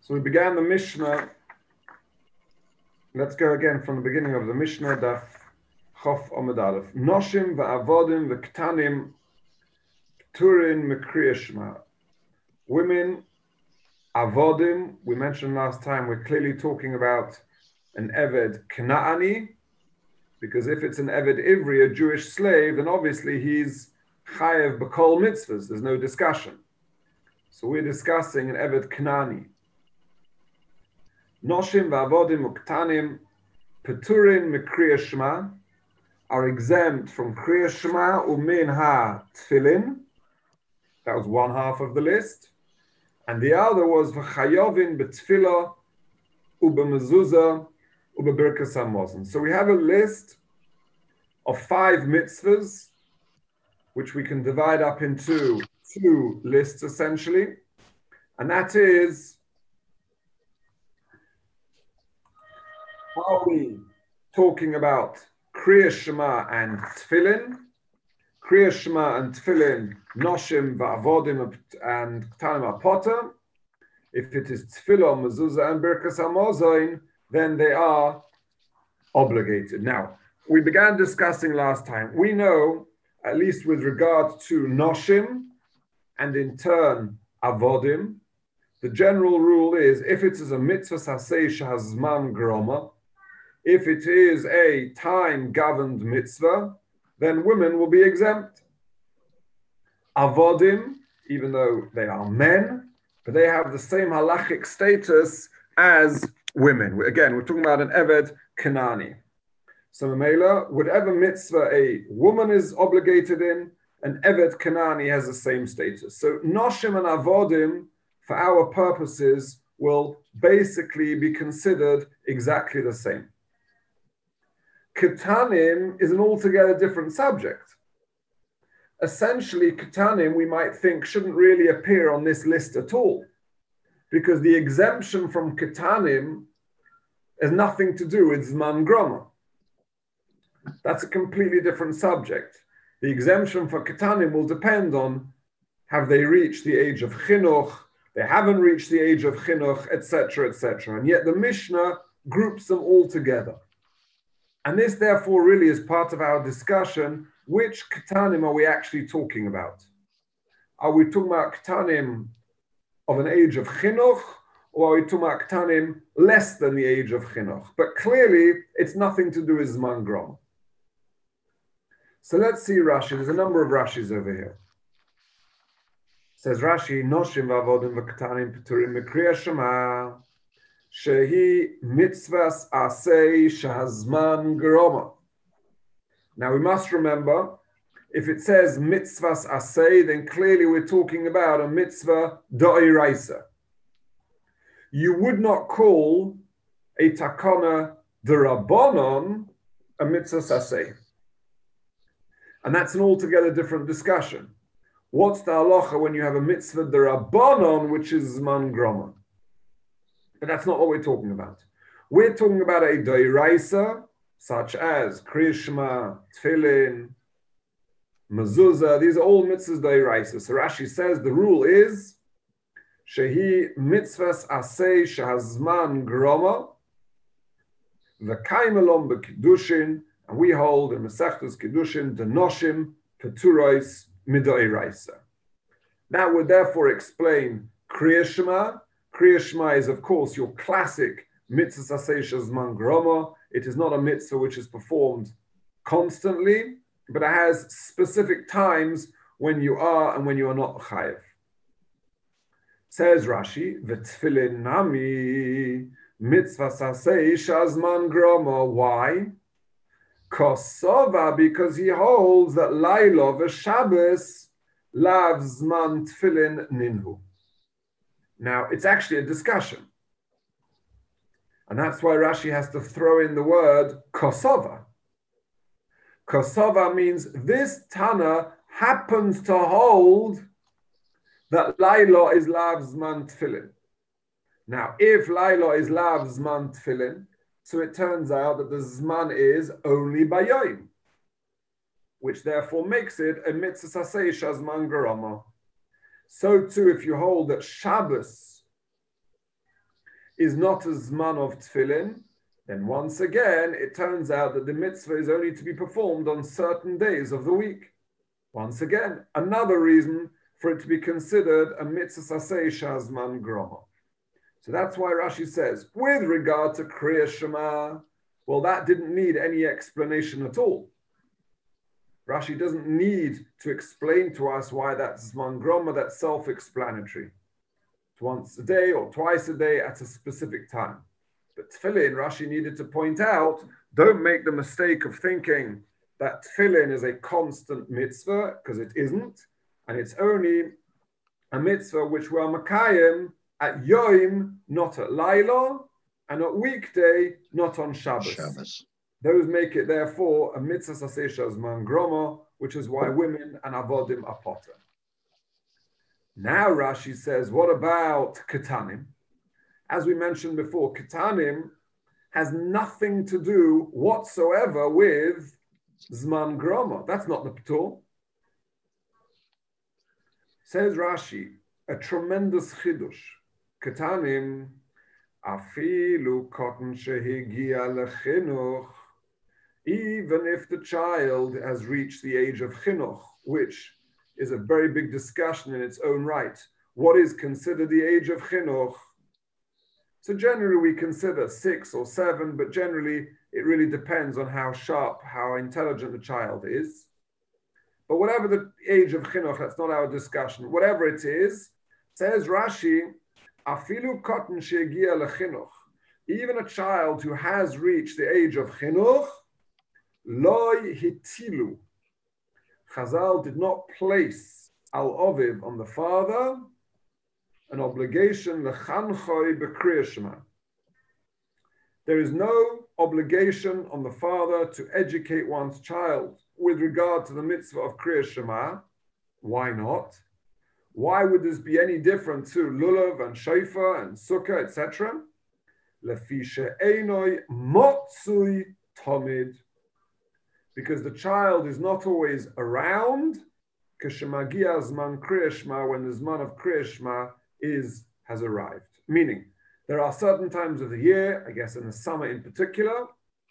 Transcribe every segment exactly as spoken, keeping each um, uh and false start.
So we began the Mishnah. Let's go again from the beginning of the Mishnah, Daf Chof Amud Aleph. Noshim va'avodim v'ktanim turin mekriya shema. Women, avodim, we mentioned last time, we're clearly talking about an Eved Knaani, because if it's an Eved Ivri, a Jewish slave, then obviously he's chayev b'kol mitzvahs, there's no discussion. So we're discussing an Eved Knaani. Noshim va'avodim uktanim peturin mikriya shema are exempt from kriya shema umin ha tfilin. That was one half of the list, and the other was v'chayovin betfila ubemezuzah ubebirkas hamazon. So we have a list of five mitzvahs, which we can divide up into two lists essentially, and that is, are we talking about Kriya Shema and Tfilin? Kriya Shema and Tfilin, Noshim va'avodim and Ktanim apota. If it is Tfilah, Mezuzah, and Birkas Hamazon, then they are obligated. Now, we began discussing last time. We know, at least with regard to Noshim, and in turn Avodim, the general rule is, if it is a mitzvah saseh shehazman groma, if it is a time-governed mitzvah, then women will be exempt. Avodim, even though they are men, but they have the same halachic status as women. Again, we're talking about an Eved Knaani. So Mamela, whatever mitzvah a woman is obligated in, an Eved Knaani has the same status. So Noshim and Avodim, for our purposes, will basically be considered exactly the same. Ketanim is an altogether different subject. Essentially, Ketanim, we might think, shouldn't really appear on this list at all, because the exemption from Ketanim has nothing to do with Zman Groma. That's a completely different subject. The exemption for Ketanim will depend on, have they reached the age of Chinuch, they haven't reached the age of Chinuch, et cetera, et cetera. And yet the Mishnah groups them all together. And this, therefore, really is part of our discussion. Which Ketanim are we actually talking about? Are we talking about Ketanim of an age of Chinuch, or are we talking about Ketanim less than the age of Chinuch? But clearly, it's nothing to do with Zman Grom. So let's see Rashi. There's a number of Rashis over here. Says Rashi, Noshim v'avodim v'ketanim peturim mikriya shema shehi mitzvahs asei shehazman groma. Now we must remember, if it says mitzvahs asei, then clearly we're talking about a mitzvah d'oraisa. You would not call a takana d'rabbanon a mitzvah asei. And that's an altogether different discussion. What's the halacha when you have a mitzvah d'rabbanon, which is zman groma? But that's not what we're talking about. We're talking about a d'oraisa, such as Kriya Shema, Tfilin, Mezuzah. These are all mitzvahs d'oraisa. So Rashi says the rule is shehi mitzvahs asei shehazman groma v'kaim alom b'kiddushin. And we hold in Masechtas Kiddushin the Noshim Peturos Midoiraisa. That would therefore explain Kriya Shema. Kriya Shema is, of course, your classic mitzvah saseh shehazman groma. It is not a mitzvah which is performed constantly, but it has specific times when you are and when you are not chayev. Says Rashi, V'tfilin nami mitzvah saseh shehazman groma. Why? Kosova, because he holds that Laila v'Shabbos lav zman tfilin ninhu. Now, it's actually a discussion. And that's why Rashi has to throw in the word Kosova. Kosova means this Tana happens to hold that Laila is lav zman tfilin. Now, if Laila is lav zman tfilin, so it turns out that the Zman is only Bayoim, which therefore makes it a mitzvah saseh shehazman groma. So too, if you hold that Shabbos is not a Zman of Tefillin, then once again, it turns out that the mitzvah is only to be performed on certain days of the week. Once again, another reason for it to be considered a mitzvah saseh shazman groma. So that's why Rashi says, with regard to Kriya Shema, well, that didn't need any explanation at all. Rashi doesn't need to explain to us why that's Zman Groma, that's self-explanatory. It's once a day or twice a day at a specific time. But Tefillin, Rashi needed to point out, don't make the mistake of thinking that Tefillin is a constant mitzvah, because it isn't, and it's only a mitzvah which we're Makayim at Yom, not at Laila, and at weekday, not on Shabbos. Shabbos. Those make it, therefore, a mitzvah saseh shazman groma, which is why women and avodim are potter. Now Rashi says, what about ketanim? As we mentioned before, ketanim has nothing to do whatsoever with zman groma. That's not the ptur. Says Rashi, a tremendous chidush. Ketanim, afilu kotten shehigia lechinuch. Even if the child has reached the age of chinuch, which is a very big discussion in its own right. What is considered the age of chinuch? So generally we consider six or seven, but generally it really depends on how sharp, how intelligent the child is. But whatever the age of chinuch, that's not our discussion. Whatever it is, says Rashi, afilu kotten shegia lechinuch. Even a child who has reached the age of chinuch, Loi hitilu. Chazal did not place al oviv on the father an obligation lechanchoi b'kriyas shema. There is no obligation on the father to educate one's child with regard to the mitzvah of kriyas shema. Why not? Why would this be any different to lulav and shofar and sukkah, et cetera? Lefi she'enoi motzui tomid. Because the child is not always around, k'shemagia zman kriyas shema, when the zman of kriyas shema is has arrived. Meaning, there are certain times of the year, I guess in the summer in particular,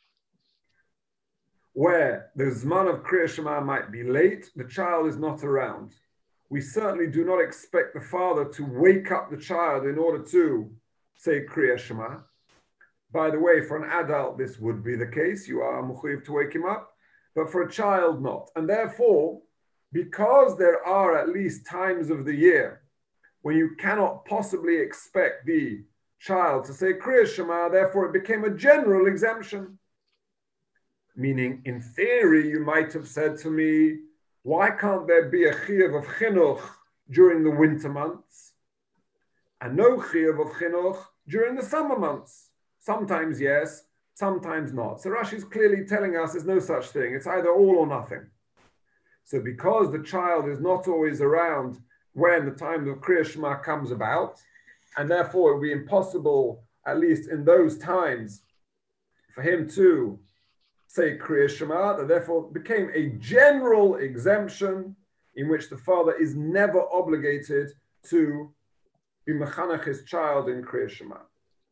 where the zman of kriyas shema might be late, the child is not around. We certainly do not expect the father to wake up the child in order to say kriyas shema. By the way, for an adult, this would be the case. You are mechuyev to wake him up. But for a child, not. And therefore, because there are at least times of the year when you cannot possibly expect the child to say kriyas shema, therefore it became a general exemption. Meaning, in theory, you might have said to me, why can't there be a chiyuv of chinuch during the winter months and no chiyuv of chinuch during the summer months? Sometimes yes, sometimes not. So Rashi is clearly telling us there's no such thing. It's either all or nothing. So because the child is not always around when the time of kriyas shema comes about, and therefore it would be impossible, at least in those times, for him to say kriyas shema, that therefore became a general exemption in which the father is never obligated to be mechanech his child in kriyas shema.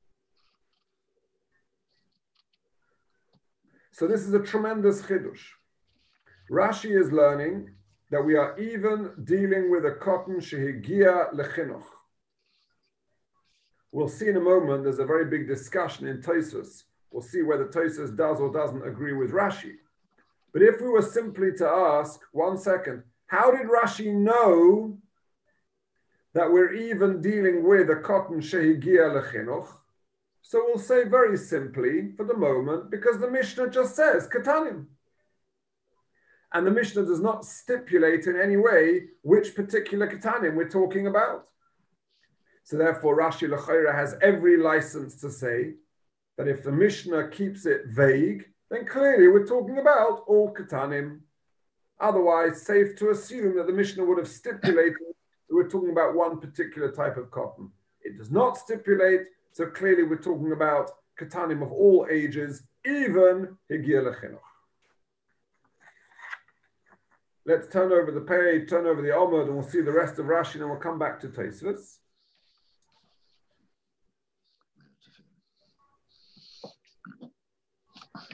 So this is a tremendous chidush. Rashi is learning that we are even dealing with a cotton shehigia lechinuch. We'll see in a moment, there's a very big discussion in Tosfos. We'll see whether Tosfos does or doesn't agree with Rashi. But if we were simply to ask, one second, how did Rashi know that we're even dealing with a cotton shehigia lechinuch? So we'll say very simply, for the moment, because the Mishnah just says, ketanim. And the Mishnah does not stipulate in any way which particular ketanim we're talking about. So therefore, Rashi L'chaira has every license to say that if the Mishnah keeps it vague, then clearly we're talking about all ketanim. Otherwise, safe to assume that the Mishnah would have stipulated that we're talking about one particular type of cotton. It does not stipulate. So clearly we're talking about ketanim of all ages, even higia lechinuch. Let's turn over the page, turn over the Omud, and we'll see the rest of Rashi, and then we'll come back to Tosfos.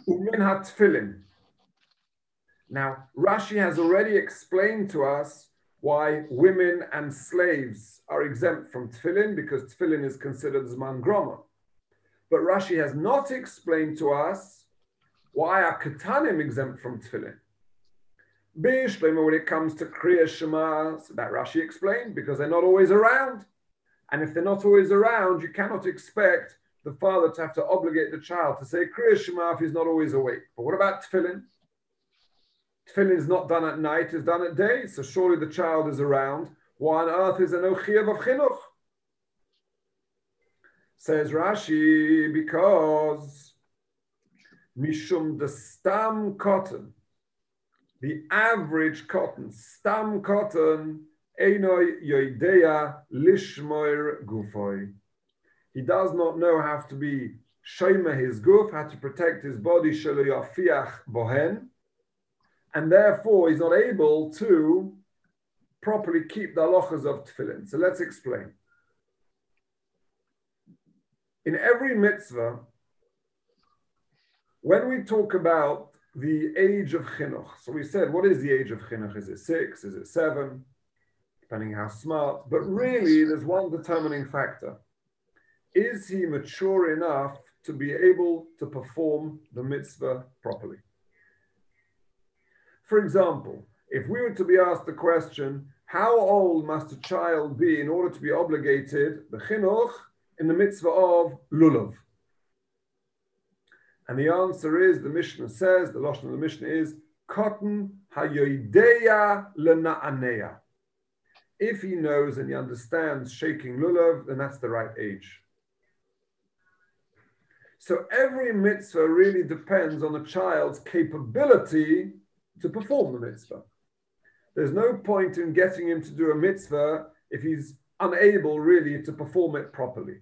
Umin ha-tfilin. Now, Rashi has already explained to us why women and slaves are exempt from tefillin, because tefillin is considered zman groma. But Rashi has not explained to us why are ketanim exempt from tefillin. B'shlema, when it comes to Kriya Shema, so that Rashi explained, because they're not always around. And if they're not always around, you cannot expect the father to have to obligate the child to say Kriya Shema if he's not always awake. But what about tefillin? Tefillin is not done at night, it's done at day, so surely the child is around. Why on earth is there no chiyuv of chinuch? Says Rashi, because mishum the stam cotton, the average cotton, stam cotton, einoi yoideya lishmoir gufoi. He does not know how to be shomer his guf, how to protect his body, shelo yafiach bohen, and therefore he's not able to properly keep the halachas of tefillin. So let's explain. In every mitzvah, when we talk about the age of chinuch, so we said, what is the age of chinuch? Is it six? Is it seven? Depending how smart. But really, there's one determining factor. Is he mature enough to be able to perform the mitzvah properly? For example, if we were to be asked the question, how old must a child be in order to be obligated, the chinuch, in the mitzvah of lulav? And the answer is, the Mishnah says, the lashon of the Mishnah is, cotton hayoideya lena'aneya. If he knows and he understands shaking lulav, then that's the right age. So every mitzvah really depends on a child's capability to perform the mitzvah. There's no point in getting him to do a mitzvah if he's unable really to perform it properly.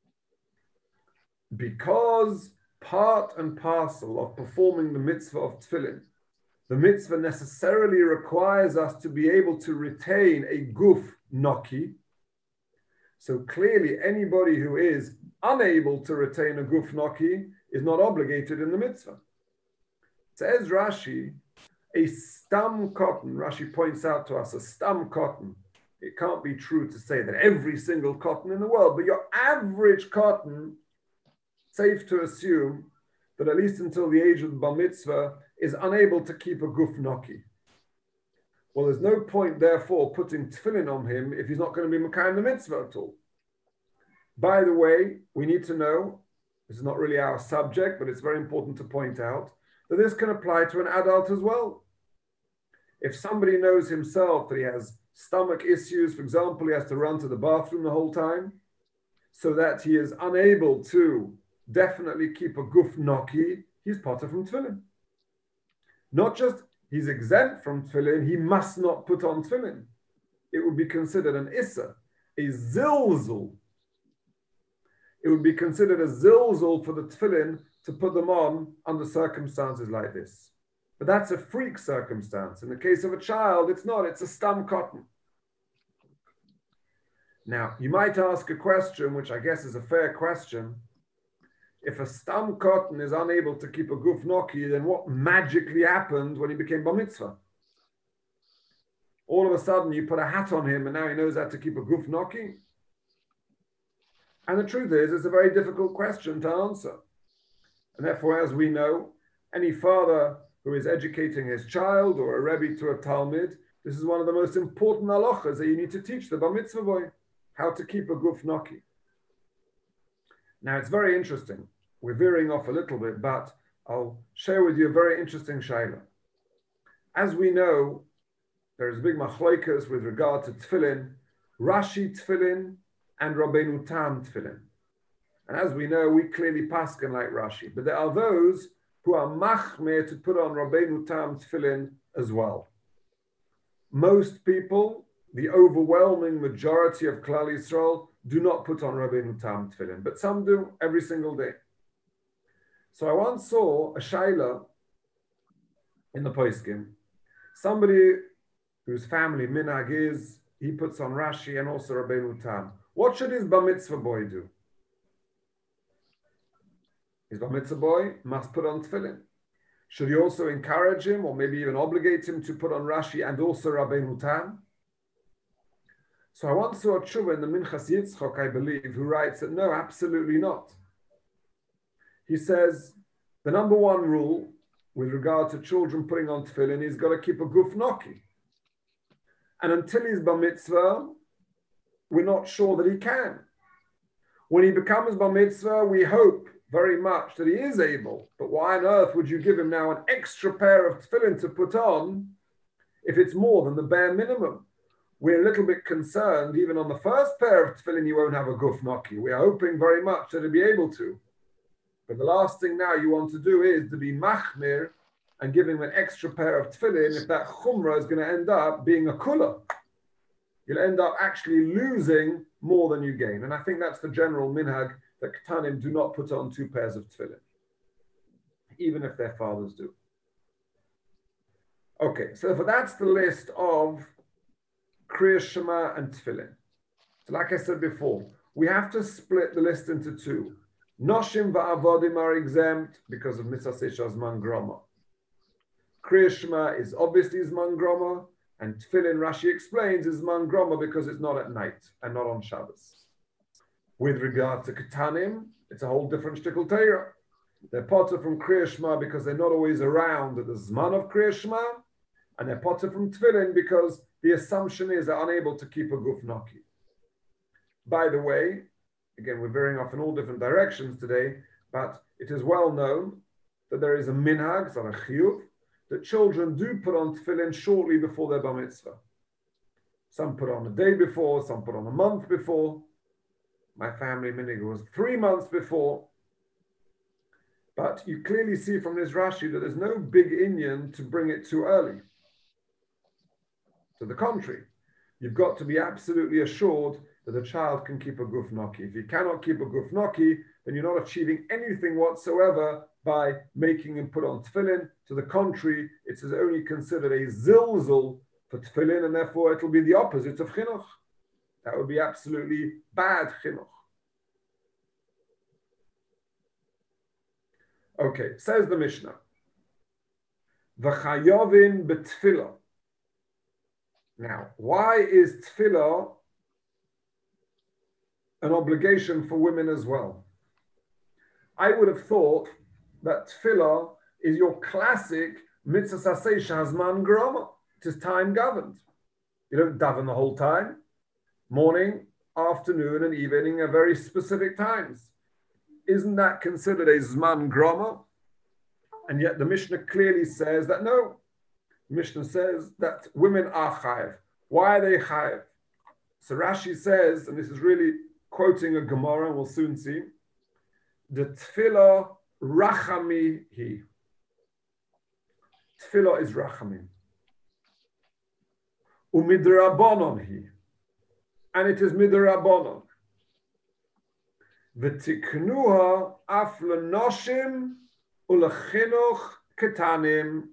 Because part and parcel of performing the mitzvah of tefillin, the mitzvah necessarily requires us to be able to retain a guf noki. So clearly anybody who is unable to retain a guf noki is not obligated in the mitzvah. Says Rashi, a stam cotton, Rashi points out to us, a stam cotton. It can't be true to say that every single cotton in the world, but your average cotton, safe to assume that at least until the age of the bar mitzvah, is unable to keep a guf noki. Well, there's no point, therefore, putting tefillin on him if he's not going to be mekayim the mitzvah at all. By the way, we need to know, this is not really our subject, but it's very important to point out, that this can apply to an adult as well. If somebody knows himself that he has stomach issues, for example, he has to run to the bathroom the whole time, so that he is unable to definitely keep a guf noki, he's potter from tefillin. Not just he's exempt from tefillin, he must not put on tefillin. It would be considered an issa, a zilzul. It would be considered a zilzul for the tefillin to put them on under circumstances like this. But that's a freak circumstance. In the case of a child, it's not, it's a stam cotton. Now, you might ask a question, which I guess is a fair question. If a stam cotton is unable to keep a guf noki, then what magically happened when he became bar mitzvah? All of a sudden, you put a hat on him and now he knows how to keep a guf noki? And the truth is, it's a very difficult question to answer. And therefore, as we know, any father who is educating his child or a rebbe to a talmid, this is one of the most important halachas that you need to teach the bar mitzvah boy, how to keep a guf noki. Now, it's very interesting. We're veering off a little bit, but I'll share with you a very interesting shaila. As we know, there's a big machloikas with regard to tefillin, Rashi tefillin and Rabbeinu Tam tefillin. And as we know, we clearly paskin like Rashi, but there are those who are machmir to put on Rabbeinu Tam tefillin as well. Most people, the overwhelming majority of Klal Yisrael, do not put on Rabbeinu Tam tefillin, but some do every single day. So I once saw a shaila in the poskim, somebody whose family minhag is, he puts on Rashi and also Rabbeinu Tam. What should his bar mitzvah boy do? His bar mitzvah boy must put on tefillin. Should you also encourage him or maybe even obligate him to put on Rashi and also Rabbeinu Tam? So I once saw a tshuva in the Minchas Yitzchok, I believe, who writes that no, absolutely not. He says the number one rule with regard to children putting on tefillin, he's got to keep a guf noki. And until he's bar mitzvah, we're not sure that he can. When he becomes bar mitzvah, we hope very much that he is able. But why on earth would you give him now an extra pair of tefillin to put on if it's more than the bare minimum? We're a little bit concerned, even on the first pair of tefillin, you won't have a guf noki. We are hoping very much that he'll be able to. But the last thing now you want to do is to be machmir and give him an extra pair of tefillin if that chumrah is going to end up being a kula. You'll end up actually losing more than you gain. And I think that's the general minhag, that Ketanim do not put on two pairs of tefillin, even if their fathers do. Okay, so that's the list of Kriya Shema and tefillin. So like I said before, we have to split the list into two. Noshim va'avodim are exempt because of mitzvah zman groma. Kriya Shema is obviously zman groma, and tefillin, Rashi explains, is zman groma because it's not at night and not on Shabbos. With regard to Ketanim, it's a whole different shtickle Torah. They're potter from Kriya Shema because they're not always around at the zman of Kriya Shema, and they're potter from tefillin because the assumption is they're unable to keep a guf noki. By the way, again, we're veering off in all different directions today, but it is well known that there is a minhag, a chiyuv, that children do put on tefillin shortly before their bar mitzvah. Some put on a day before, some put on a month before. My family minhag was three months before. But you clearly see from this Rashi that there's no big inyan to bring it too early. To the contrary, you've got to be absolutely assured that a child can keep a guf noki. If you cannot keep a guf noki, then you're not achieving anything whatsoever by making him put on tefillin. To the contrary, it is only considered a zilzul for tefillin, and therefore it will be the opposite of chinuch. That would be absolutely bad chinuch. Okay, says the Mishnah, V'chayovin betfilah. Now, why is tefillah an obligation for women as well? I would have thought that tefillah is your classic mitzvah saseh shazman groma. It is time governed. You don't daven the whole time. Morning, afternoon, and evening are very specific times. Isn't that considered a zman groma? And yet the Mishnah clearly says that no. The Mishnah says that women are chayev. Why are they chayev? So Rashi says, and this is really quoting a Gemara, and we'll soon see, the tefillah rachami hi. Tefillah is rachamim. Umidrabanon hi. And it is midrabanon. V'tiknuha af l'noshim u'lechinuch ketanim.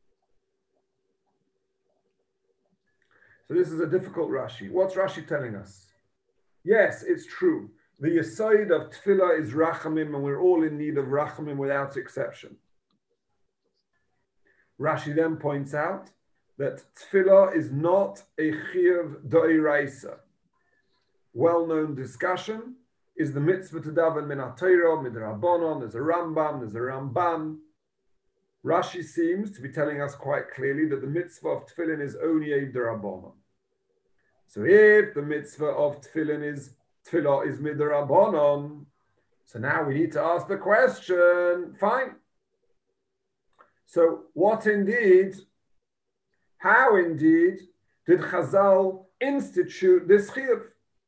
So this is a difficult Rashi. What's Rashi telling us? Yes, it's true. The yesod of tefillah is rachamim, and we're all in need of rachamim without exception. Rashi then points out that tefillah is not a chiyuv d'oraisa. Well-known discussion is the mitzvah to daven min haTorah, midrabanon. There's a Rambam, there's a Ramban. Rashi seems to be telling us quite clearly that the mitzvah of tefillin is only a d'rabanon. So if the mitzvah of tefillin is tefillah is midrabanon, so now we need to ask the question, fine. So what indeed, how indeed did Chazal institute this chiyuv?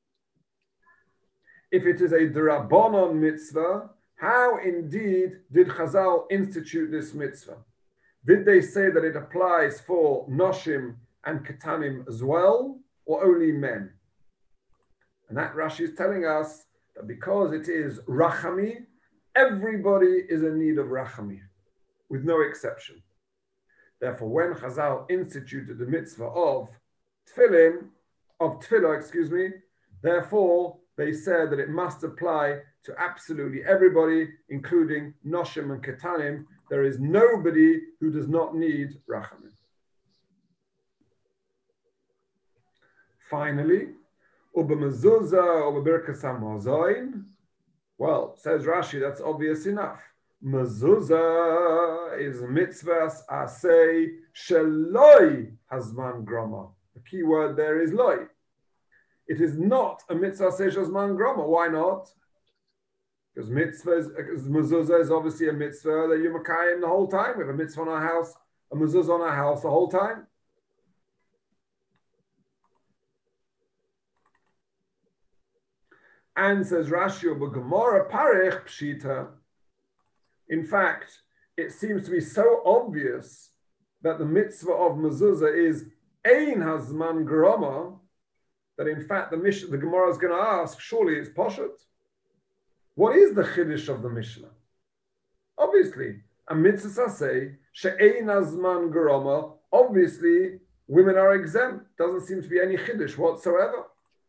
If it is a d'rabanon mitzvah, how indeed did Chazal institute this mitzvah? Did they say that it applies for noshim and ketanim as well, or only men? And that Rashi is telling us that because it is rachami, everybody is in need of rachami, with no exception. Therefore, when Chazal instituted the mitzvah of tefillin, of tefillah, excuse me, therefore they said that it must apply to absolutely everybody, including noshim and ketanim. There is nobody who does not need rachamim. Finally, uba mezuzah uba birkas hamazon. Well, says Rashi, that's obvious enough. Mezuzah is mitzvahs asay sheloi hazman groma. The key word there is loy. It is not a mitzvah asay hazman groma. Why not? Because mitzvah is, because mezuzah is obviously a mitzvah that you makayim the whole time. We have a mitzvah on our house, a mezuzah on our house the whole time. And says Rashi, Gemara parech pshita. In fact, it seems to be so obvious that the mitzvah of mezuzah is ein hazman groma that in fact the Mishnah, the Gemara is going to ask, surely it's poshut. What is the chiddush of the Mishnah? Obviously, a mitzvah say she'ein hazman groma. Obviously, women are exempt. Doesn't seem to be any chiddush whatsoever.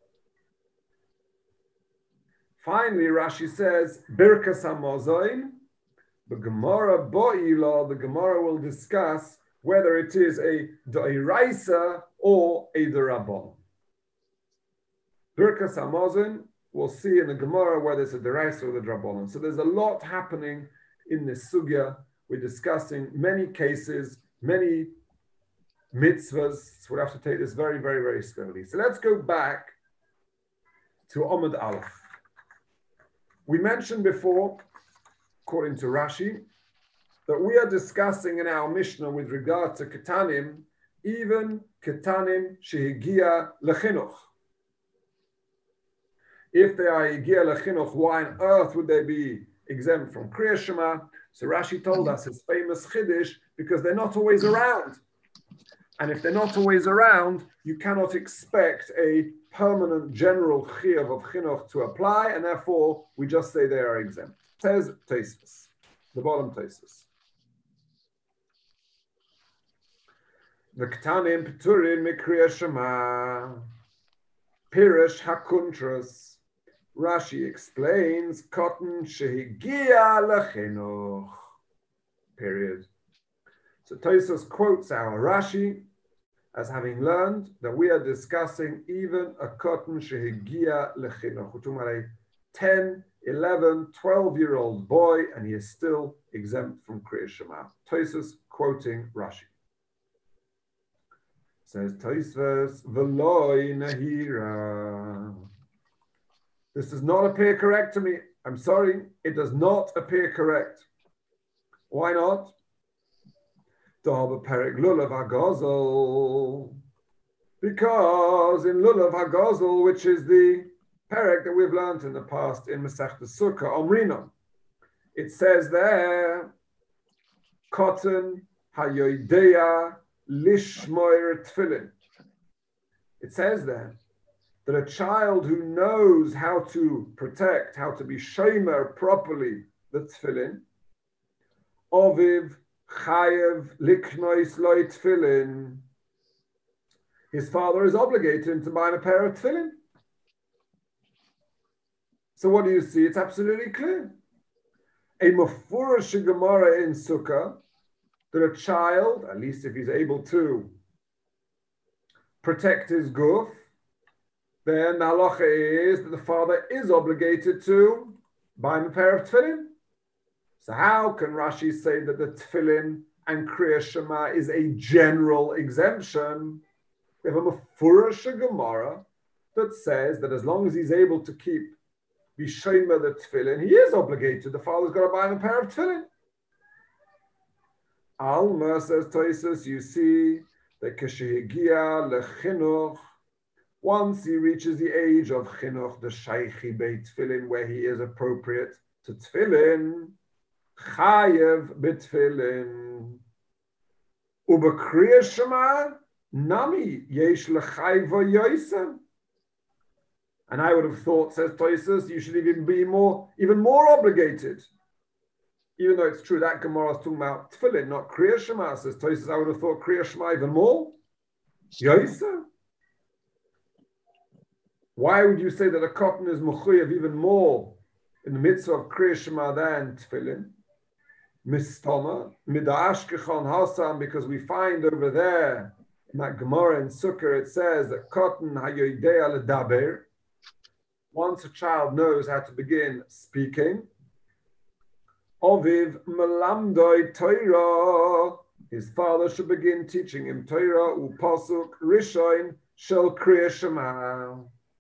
Finally, Rashi says, Birkas HaMazon, the Gemara Bo'ila, the Gemara will discuss whether it is a D'Oraisa or a D'Rabbanan. Birkas HaMazon, we'll see in the Gemara whether it's a D'Oraisa or the D'Rabbanan. So there's a lot happening in this sugya. We're discussing many cases, many mitzvahs. So we'll have to take this very, very, very slowly. So let's go back to Amud Aleph. We mentioned before, according to Rashi, that we are discussing in our Mishnah with regard to Ketanim, even Ketanim shehigia lechinuch. If they are higia lechinuch, why on earth would they be exempt from Kriya Shema? So Rashi told us his famous chiddush, because they're not always around. And if they're not always around, you cannot expect a permanent general chiyuv of chinuch to apply, and therefore we just say they are exempt. Says Tosfos, the bottom Tosfos. The Ketanim Peturin Mikriya Shema Pirish Hakuntras. Rashi explains cotton shehigia lechinuch. Period. So Tosfos quotes our Rashi as having learned that we are discussing even a cotton shehigia lechinuch. We're talking about a ten, eleven, twelve-year-old boy, and he is still exempt from Kriya Shema. Tosfos quoting Rashi. Says Tosfos, V'loi nahira. This does not appear correct to me. I'm sorry, it does not appear correct. Why not? Because in Lulav HaGozel, which is the perek that we've learned in the past in Masechta Sukkah, Omrina, it says there, Cotton Hayoideya Lishmoir Tfilin. It says there that a child who knows how to protect, how to be shomer properly the tefillin, Oviv Chayev liknois loy tefillin. His father is obligated to buy him a pair of tefillin. So what do you see? It's absolutely clear. A mafurish Gemara in Sukkah that a child, at least if he's able to protect his guf, then the halacha is that the father is obligated to buy him a pair of tefillin. So how can Rashi say that the tefillin and Kriya Shema is a general exemption? We have a Mefurish Gemara that says that as long as he's able to keep B'Shomer the tefillin, he is obligated. The father's got to buy him a pair of tefillin. Alma, says Tosfos, you see that Keshehigia lechinuch, once he reaches the age of chinuch, the shaychi beit tefillin, where he is appropriate to tefillin, chayev b'tefillin, ubekriya shema nami yesh lechayva yoisem. And I would have thought, says Tosfos, you should even be more, even more obligated. Even though it's true that Gemara is talking about tefillin, not kriya shema, says Tosfos, I would have thought kriya shema even more. Yoisem. Why would you say that a cotton is mechuyev even more in the mitzvah of Kriya Shema than tefillin? Mistoma, Midashkechon Hasam, because we find over there in that Gemara in Sukkah, it says that Kotten Hayoidea Ledaber, once a child knows how to begin speaking, Oviv Melamdoi Torah, his father should begin teaching him Torah, Upasuk Rishon Shel Kriya Shema.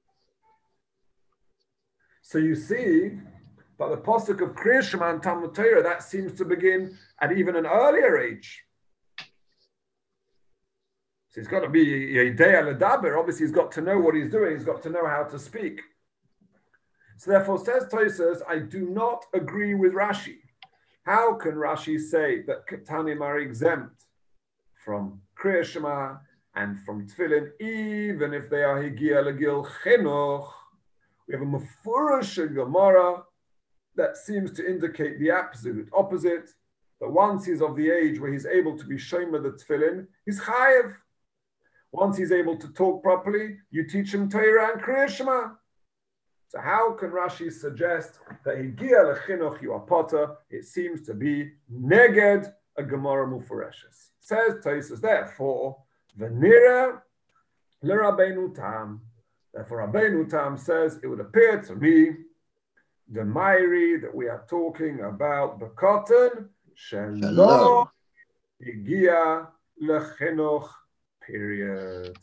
So you see, but the pasuk of Kriya Shema and Talmud Torah, that seems to begin at even an earlier age. So he's got to be Yedea Ledaber. Obviously, he's got to know what he's doing. He's got to know how to speak. So therefore, says Tosfos, I do not agree with Rashi. How can Rashi say that Ketanim are exempt from Kriya Shema and from Tefillin, even if they are Higia Legil Chinuch? We have a Mefurish Gemara that seems to indicate the absolute opposite, that once he's of the age where he's able to be shomer the Tefillin, he's Chayev. Once he's able to talk properly, you teach him Torah and Kriya Shema. So how can Rashi suggest that Higia Lechinuch you are potter? It seems to be neged a Gemara Mufureshes. Says Tosfos, therefore, V'nira l'Rabbeinu Tam. Therefore, Rabbeinu Tam says, it would appear to me, the Mairi that we are talking about, the cotton, Shelo Higia Lechinuch, period.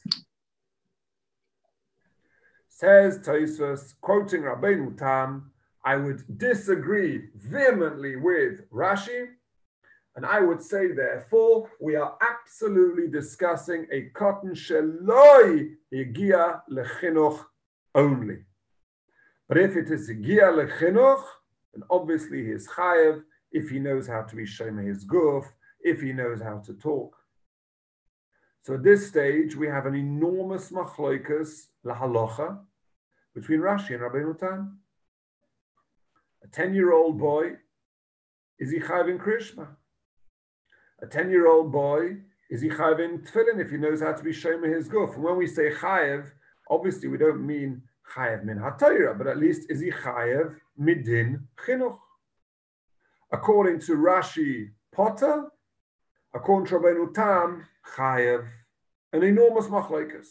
Says Tosfos, quoting Rabbeinu Tam, I would disagree vehemently with Rashi, and I would say, therefore, we are absolutely discussing a cotton sheloi higia lechinuch only. But if it is higia lechinuch, then obviously he is chayev if he knows how to be shomer his guf, if he knows how to talk. So at this stage, we have an enormous machloikas lahalocha between Rashi and Rabbeinu Tam. A ten-year-old boy, is he chayev in Kriya Shema? A ten-year-old boy, is he chayev in Tefillin if he knows how to be shomer his guf? And when we say chayev, obviously we don't mean chayev min haTorah, but at least is he chayev midin chinuch? According to Rashi, potter. According to Rabbeinu Tam, chayev. An enormous machlokes.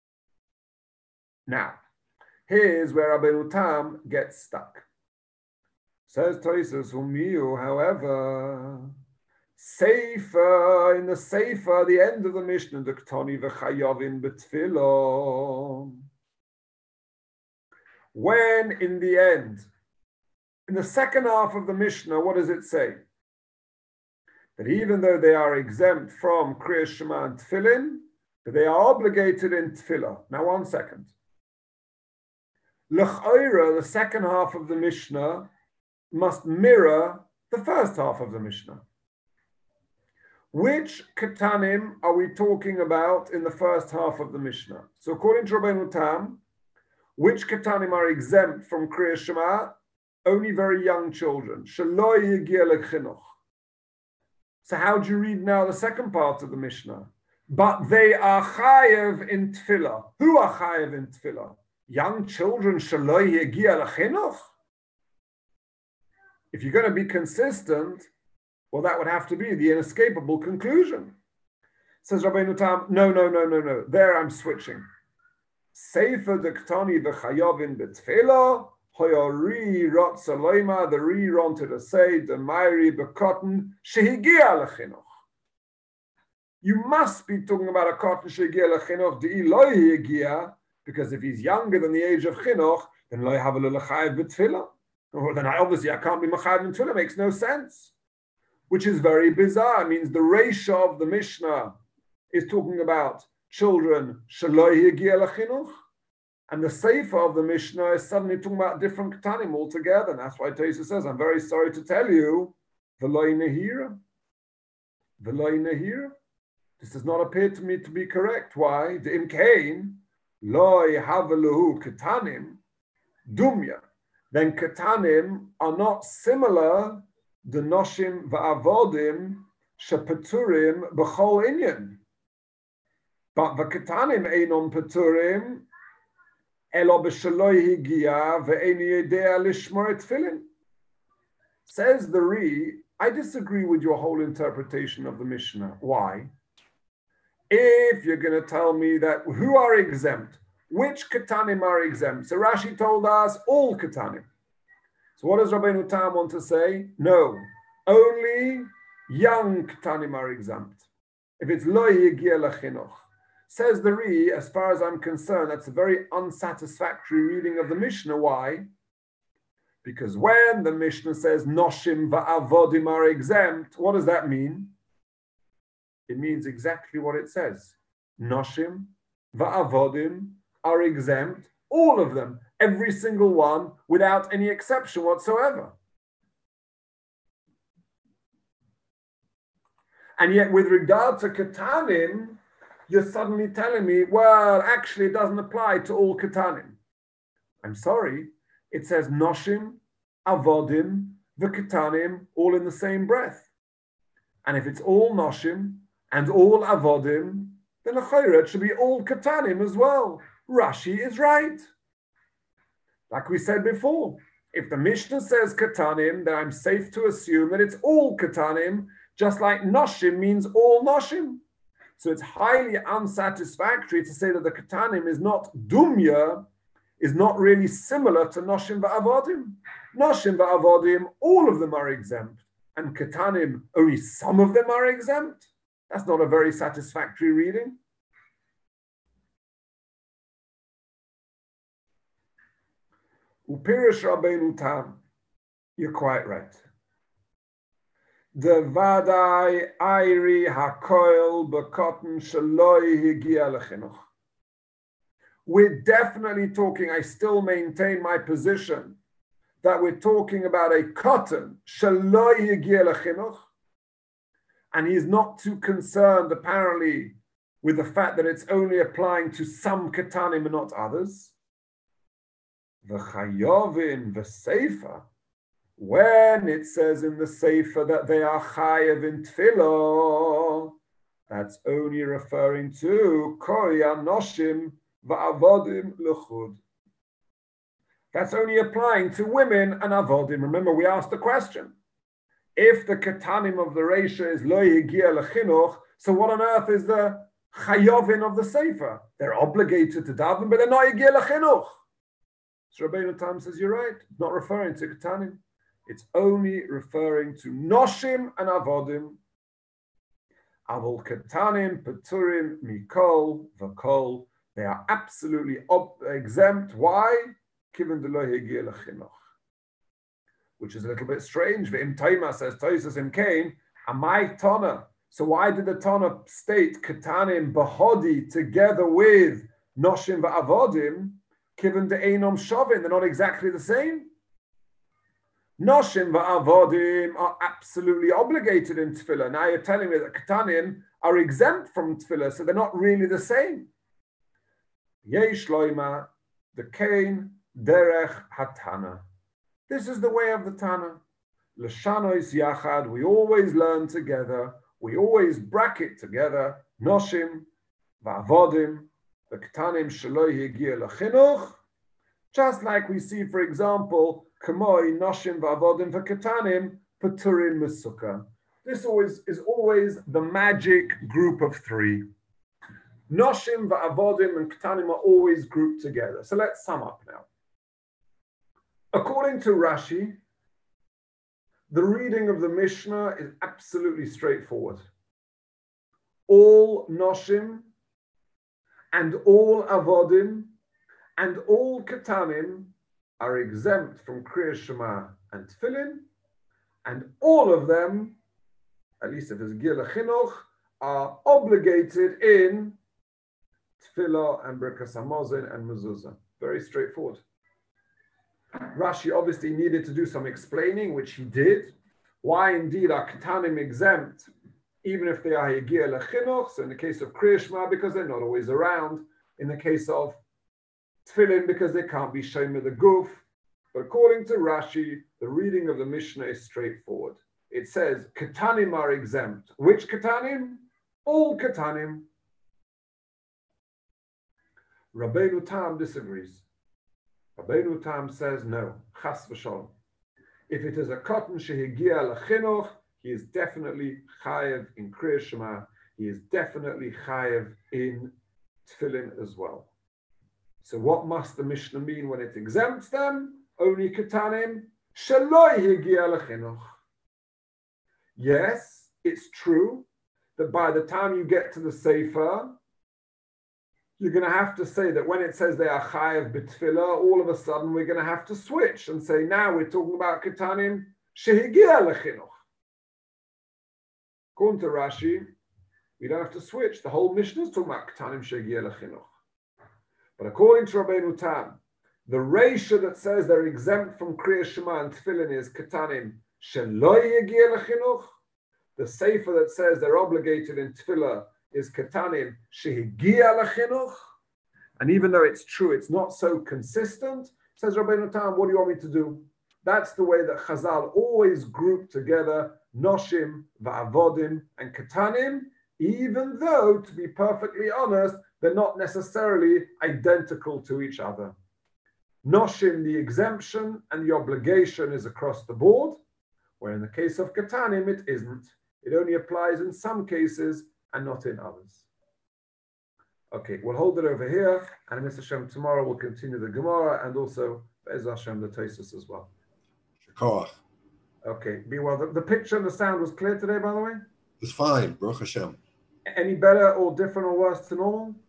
Now, here's where Rabbeinu Tam gets stuck. Says Tosfos, Umiu, however, Sefer, in the Sefer, the end of the Mishnah, the Ktoni v'chayovin b'tfilo. When in the end, in the second half of the Mishnah, what does it say? That even though they are exempt from Kriya Shema and Tefillin, that they are obligated in Tefillah. Now, one second. L'chayra, the second half of the Mishnah, must mirror the first half of the Mishnah. Which Ketanim are we talking about in the first half of the Mishnah? So according to Rabbeinu Tam, which Ketanim are exempt from Kriya Shema? Only very young children. Shelo yigia lechinuch. So how do you read now the second part of the Mishnah? But they are chayev in Tefillah. Who are chayev in Tefillah? Young children, shelo yigia lechinuch? If you're going to be consistent, well, that would have to be the inescapable conclusion. Says Rabbeinu Tam, no, no, no, no, no. There I'm switching. Sefer de Ktani v'chayovin b'tefillah, hoyori rot saloima, the re wanted to say, the mairi b'cotton, shehigia lechinuch. You must be talking about a cotton shehigia lechinuch, de iloi higia, because if he's younger than the age of chinuch, then lo have a l'chayev b'tefillah. Well, then I, obviously I can't be machayev in tefillah, makes no sense. Which is very bizarre. It means the ratio of the Mishnah is talking about children shelo higia lechinuch, and the Sefer of the Mishnah is suddenly talking about different Ketanim altogether. And that's why Tosfos says, I'm very sorry to tell you, v'loi nehira. V'loi nehira. This does not appear to me to be correct. Why? The imkain, loi haveluhu Ketanim, dumya. Then Ketanim are not similar the noshim va'avodim shepeturim b'chol inyan. But the Ketanim einon peturim elo b'shaloi higia ve'eni yedea lishmor tefillin. Says the Ri, I disagree with your whole interpretation of the Mishnah. Why? If you're going to tell me that who are exempt, which Ketanim are exempt? So Rashi told us all Ketanim. So what does Rabbeinu Tam want to say? No, only young Ketanim are exempt. If it's lo yegia lechinuch. Says the Ri, as far as I'm concerned, that's a very unsatisfactory reading of the Mishnah. Why? Because when the Mishnah says noshim va'avodim are exempt, what does that mean? It means exactly what it says. Noshim va'avodim are exempt, all of them, every single one, without any exception whatsoever. And yet, with regard to Ketanim, you're suddenly telling me, well, actually, it doesn't apply to all Ketanim. I'm sorry. It says Noshim, Avodim, the Ketanim, all in the same breath. And if it's all Noshim and all Avodim, then L'chayra, it should be all Ketanim as well. Rashi is right. Like we said before, if the Mishnah says Ketanim, then I'm safe to assume that it's all Ketanim, just like Noshim means all Noshim. So it's highly unsatisfactory to say that the Ketanim is not Dumya, is not really similar to Noshim va'avodim. Noshim va'avodim, all of them are exempt. And Ketanim, only some of them are exempt. That's not a very satisfactory reading. Upirish Rabbeinu Tam, you're quite right. The Vadai Airi Hakoil Bekotten Shaloi Higia Lechinuch. We're definitely talking, I still maintain my position, that we're talking about a cotton, Shaloi Higia Lechinuch, and he's not too concerned, apparently, with the fact that it's only applying to some Ketanim and not others. The Chayovin, the Sefer, when it says in the Sefer that they are chayav in tefillah, that's only referring to koya noshim va'avodim l'chud. That's only applying to women and avodim. Remember, we asked the question: if the ketanim of the Reisha is lo yigia lechinuch, so what on earth is the chayovin of the Sefer? They're obligated to daven, but they're not yigia lechinuch. So Rabbeinu Tam says, you're right, not referring to ketanim. It's only referring to Noshim and Avodim. Avol Ketanim, Peturim, Mikol, Vakol. They are absolutely ob- exempt. Why? Kiven de lo hegia lechinuch. Which is a little bit strange. V'im Taima says, Toisus im Kain, Amai Tana. So why did the Tana state Ketanim, Bahodi, together with Noshim va'avodim, Kiven de Einom Shovin? They're not exactly the same. Noshim va'avodim are absolutely obligated in tefillah. Now you're telling me that Ketanim are exempt from tefillah, so they're not really the same. Yesh loima, the Kain, derech hatana. This is the way of the Tana. L'shanois yachad, we always learn together, we always bracket together, Noshim va'avodim, the Ketanim shelo yegia lechinuch, just like we see, for example, Kamoi, Noshim, Va'avodim, V'Ketanim, Peturim, Mesukah. This always is always the magic group of three. Noshim, Va'avodim, and Ketanim are always grouped together. So let's sum up now. According to Rashi, the reading of the Mishnah is absolutely straightforward. All Noshim and all Avodim and all Ketanim are exempt from Kriyas Shema and Tefillin, and all of them, at least if it's Gil Chinuch, are obligated in Tefillah and Birkas Hamazon and Mezuzah. Very straightforward. Rashi obviously needed to do some explaining, which he did. Why indeed are Ketanim exempt, even if they are Yegir Lechinuch? So in the case of Kriyas Shema, because they're not always around. In the case of Tefillin, because they can't be Shemer the Guf. But according to Rashi, the reading of the Mishnah is straightforward. It says, Ketanim are exempt. Which Ketanim? All Ketanim. Rabbeinu Tam disagrees. Rabbeinu Tam says, no, Chas v'sholom. If it is a cotton shehigia lechinuch, he is definitely chayev in Kriya Shema. He is definitely chayev in Tefillin as well. So what must the Mishnah mean when it exempts them? Only Ketanim, Sheloi Higia Lechinuch. Yes, it's true that by the time you get to the Sefer, you're going to have to say that when it says they are chayev b'tfilah, all of a sudden we're going to have to switch and say now we're talking about Ketanim shehigia lechinuch. According to Rashi, we don't have to switch. The whole Mishnah is talking about Ketanim shehigia lechinuch. But according to Rabbeinu Tam, the reisha that says they're exempt from Kriya Shema and Tefillin is Ketanim shelo yegia lechinuch. The sefer that says they're obligated in Tefillah is Ketanim shehigia lechinuch. And even though it's true, it's not so consistent, says Rabbeinu Tam, what do you want me to do? That's the way that Chazal always group together Noshim, Va'avodim, and Ketanim, even though, to be perfectly honest, they're not necessarily identical to each other. Noshim, the exemption and the obligation is across the board, where in the case of Ketanim, it isn't. It only applies in some cases and not in others. Okay, we'll hold it over here, and Mister Hashem, tomorrow we'll continue the Gemara and also Be'ez Hashem the Tosfos as well. Shakor. Okay, be well. The, the picture and the sound was clear today, by the way? It's fine, Baruch Hashem. Any better or different or worse to normal?